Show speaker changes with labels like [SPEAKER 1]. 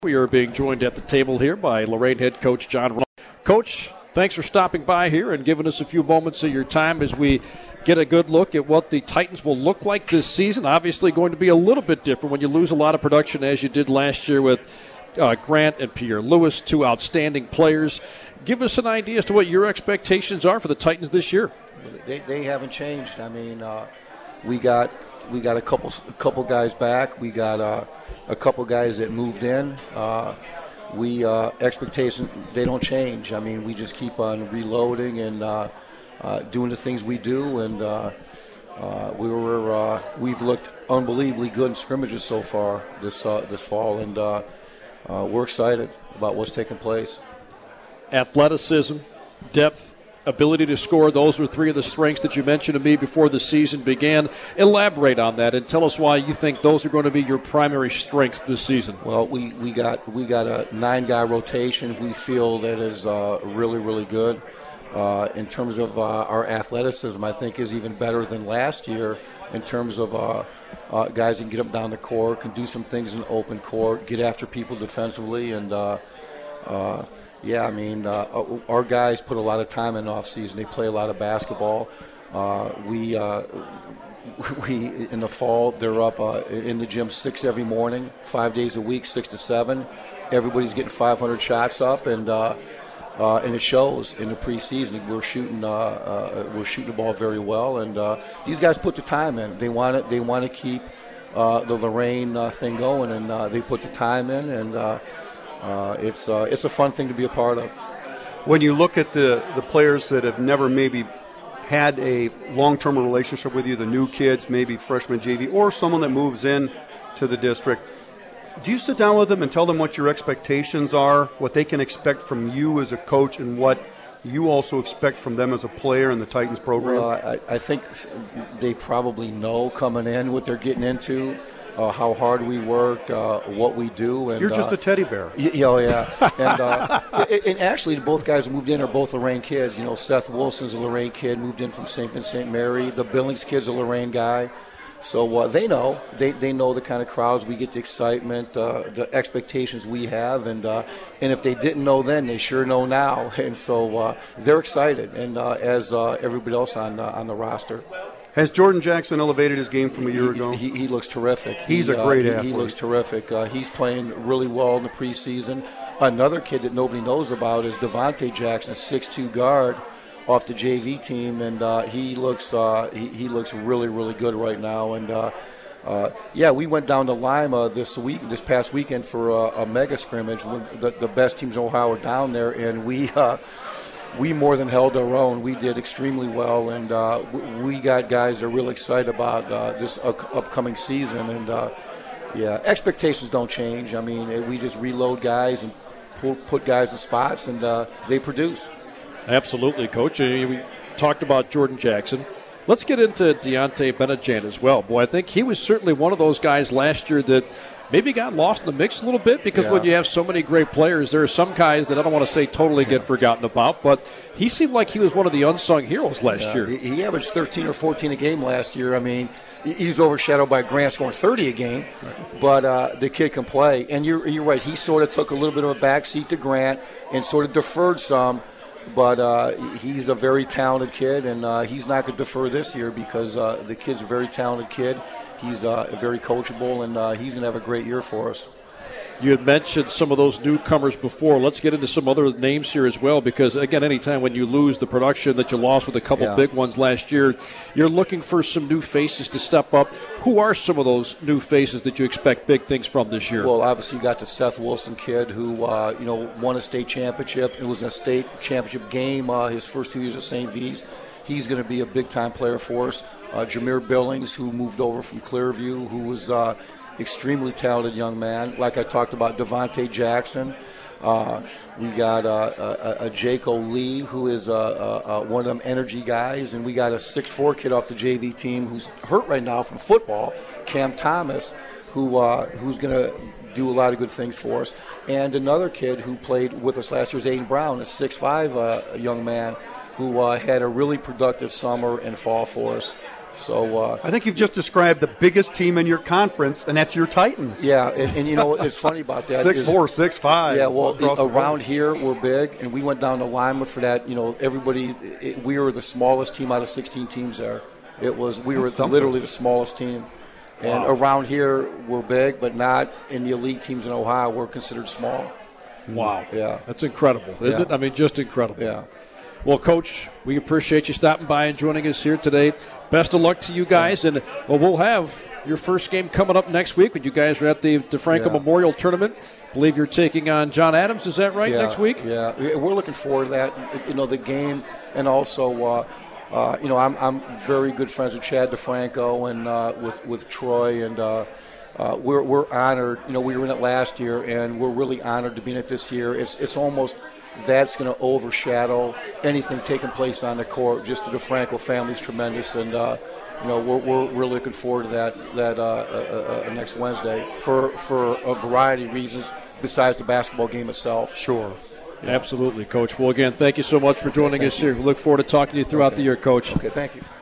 [SPEAKER 1] We are being joined at the table here by Lorain head coach John Ronaldo. Coach, thanks for stopping by here and giving us a few moments of your time as we get a good look at what the Titans will look like this season. Obviously going to be a little bit different when you lose a lot of production as you did last year with Grant and Pierre Lewis, two outstanding players. Give us an idea as to what your expectations are for the Titans this year.
[SPEAKER 2] They haven't changed. I mean, we got a couple guys back. We got a couple guys that moved in. Expectations, they don't change. I mean, we just keep on reloading and doing the things we do, and we've looked unbelievably good in scrimmages so far this fall, and we're excited about what's taking place.
[SPEAKER 1] Athleticism, depth, ability to score, those were three of the strengths that you mentioned to me before the season began. Elaborate on that and tell us why you think those are going to be your primary strengths this season.
[SPEAKER 2] Well, we got a 9-guy rotation. We feel that is really, really good. In terms of our athleticism, I think is even better than last year in terms of guys that can get up down the court, can do some things in the open court, get after people defensively, and yeah, I mean, our guys put a lot of time in off season. They play a lot of basketball. We in the fall, they're up in the gym 6 every morning, 5 days a week, 6 to 7. Everybody's getting 500 shots up, and it shows in the preseason. We're shooting the ball very well, and these guys put the time in. They want to keep the Lorain thing going, and they put the time in, and it's a fun thing to be a part of.
[SPEAKER 3] When you look at the players that have never maybe had a long-term relationship with you, the new kids, maybe freshman JV, or someone that moves in to the district, do you sit down with them and tell them what your expectations are, what they can expect from you as a coach, and what you also expect from them as a player in the Titans program?
[SPEAKER 2] Well, I think they probably know coming in what they're getting into. How hard we work, what we do. And,
[SPEAKER 3] you're just a teddy bear.
[SPEAKER 2] Yeah. And actually, both guys who moved in are both Lorain kids. You know, Seth Wilson's a Lorain kid, moved in from St. Vincent Mary. The Billings kid's a Lorain guy. So they know. They know the kind of crowds we get, the excitement, the expectations we have. And if they didn't know then, they sure know now. And so they're excited, and as everybody else on the roster.
[SPEAKER 3] Has Jordan Jackson elevated his game from a year ago?
[SPEAKER 2] He looks terrific.
[SPEAKER 3] He's a great athlete.
[SPEAKER 2] He looks terrific. He's playing really well in the preseason. Another kid that nobody knows about is Devontae Jackson, 6'2" guard off the JV team, and he looks really, really good right now. And we went down to Lima this past weekend for a mega scrimmage. The best teams in Ohio were down there, and we more than held our own. We did extremely well, and we got guys that are really excited about this upcoming season. And, expectations don't change. I mean, we just reload guys and put guys in spots, and they produce.
[SPEAKER 1] Absolutely, Coach. We talked about Jordan Jackson. Let's get into Deontay Benajan as well. Boy, I think he was certainly one of those guys last year that maybe got lost in the mix a little bit, because when you have so many great players, there are some guys that I don't want to say totally get forgotten about, but he seemed like he was one of the unsung heroes last year.
[SPEAKER 2] He averaged 13 or 14 a game last year. I mean, he's overshadowed by Grant scoring 30 a game, but the kid can play. And you're right, he sort of took a little bit of a backseat to Grant and sort of deferred some, but he's a very talented kid, and he's not going to defer this year because the kid's a very talented kid. He's very coachable, and he's going to have a great year for us.
[SPEAKER 1] You had mentioned some of those newcomers before. Let's get into some other names here as well, because, again, anytime when you lose the production that you lost with a couple big ones last year, you're looking for some new faces to step up. Who are some of those new faces that you expect big things from this year?
[SPEAKER 2] Well, obviously you got the Seth Wilson kid who won a state championship. It was a state championship game his first 2 years at St. V's. He's going to be a big-time player for us. Jameer Billings, who moved over from Clearview, who was extremely talented young man. Like I talked about, Devontae Jackson. We got a Jaco Lee, who is one of them energy guys. And we got a 6'4" kid off the JV team who's hurt right now from football, Cam Thomas, who's going to do a lot of good things for us. And another kid who played with us last year is Aiden Brown, a 6'5" young man who had a really productive summer and fall for us. So
[SPEAKER 3] I think you've just described the biggest team in your conference, and that's your Titans.
[SPEAKER 2] yeah, and you know it's funny about that.
[SPEAKER 3] 6'4", 6'5".
[SPEAKER 2] Yeah, well, around
[SPEAKER 3] the
[SPEAKER 2] here we're big, and we went down to Lima for that. You know, we were the smallest team out of 16 teams there. We were literally the smallest team. And around here we're big, but not in the elite teams in Ohio. We're considered small.
[SPEAKER 1] Wow.
[SPEAKER 2] Yeah.
[SPEAKER 1] That's incredible, isn't it? I mean, just incredible.
[SPEAKER 2] Yeah.
[SPEAKER 1] Well, Coach, we appreciate you stopping by and joining us here today. Best of luck to you guys. And, we'll have your first game coming up next week when you guys are at the DeFranco Memorial Tournament. I believe you're taking on John Adams. Is that right, next week?
[SPEAKER 2] Yeah. We're looking forward to that. You know, the game, and also, you know, I'm very good friends with Chad DeFranco and with Troy, and we're honored. You know, we were in it last year, and we're really honored to be in it this year. It's almost that's going to overshadow anything taking place on the court. Just the DeFranco family is tremendous, and you know we're really looking forward to that next Wednesday for a variety of reasons besides the basketball game itself.
[SPEAKER 3] Sure.
[SPEAKER 1] Absolutely, Coach. Well, again, thank you so much for joining us here. We look forward to talking to you throughout the year, Coach.
[SPEAKER 2] Okay, thank you.